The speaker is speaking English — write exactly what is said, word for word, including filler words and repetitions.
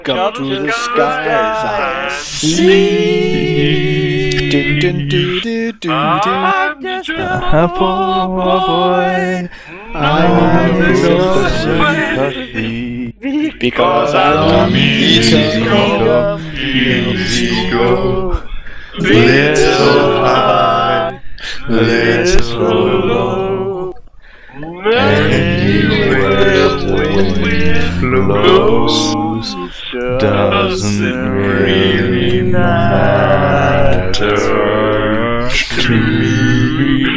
Up to the skies I see. Dun, dun, dun, dun, dun, dun. I'm just A poor boy, I'm I'm so so sympathy sympathy. because I love musical, musical. little high, little low. Anywhere the wind blows doesn't really matter to me.